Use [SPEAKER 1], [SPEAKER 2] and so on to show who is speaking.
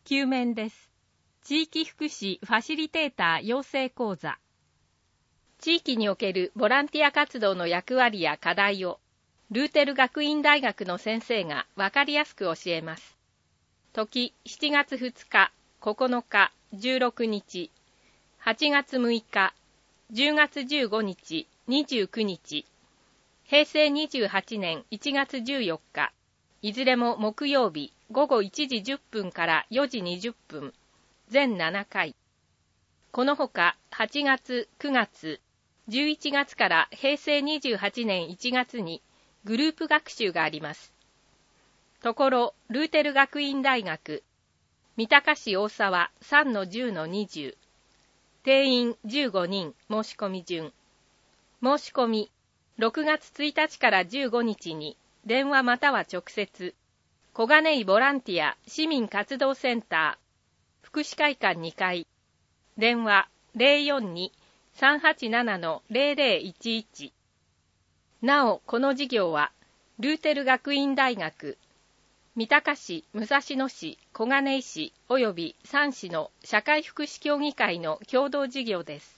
[SPEAKER 1] 9面です。地域福祉ファシリテーター養成講座。地域におけるボランティア活動の役割や課題を、ルーテル学院大学の先生がわかりやすく教えます。時7月2日、9日、16日、8月6日、10月15日、29日、平成28年1月14日、いずれも木曜日午後1時10分から4時20分、全7回。このほか8月、9月、11月から平成28年1月にグループ学習があります。ところ、ルーテル学院大学、三鷹市大沢 3-10-20、定員15人申し込み順。申し込み、6月1日から15日に電話または直接、小金井ボランティア市民活動センター、福祉会館2階、電話 042-387-0011。なお、この事業は、ルーテル学院大学、三鷹市、武蔵野市、小金井市及び3市の社会福祉協議会の共同事業です。